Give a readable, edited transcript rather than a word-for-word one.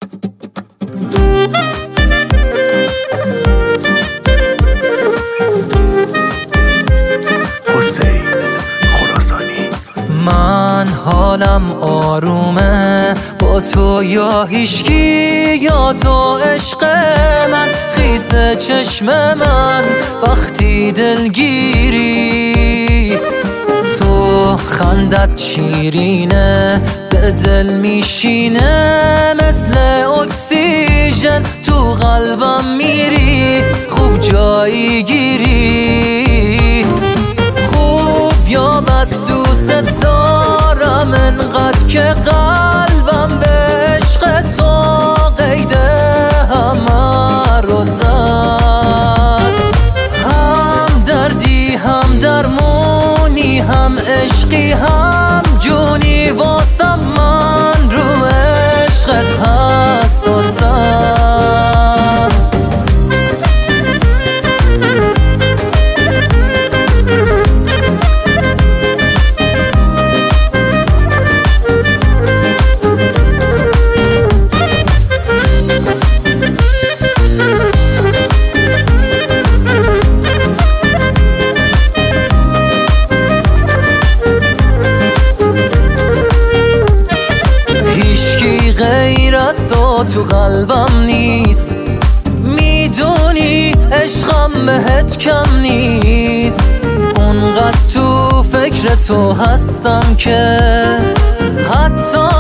حسین خراسانی. من حالم آرومه با تو یا هیشکی یا تو عشق من، خیس چشم من وقتی دلگیری. تو خندت شیرینه به دل میشینه، مثل اکسیژن تو قلبم میری، خوب جایی گیری. خوب یا بد دوست دارم انقدر که قلبم به عشق تو قید همه رو زد. هم دردی هم درمونی، هم عشقی هم جونی، واسم من رو عشقت حساسم. غیر از تو قلبم نیست، میدونی عشقم بهت کم نیست. اونقدر تو فکر تو هستم که حتی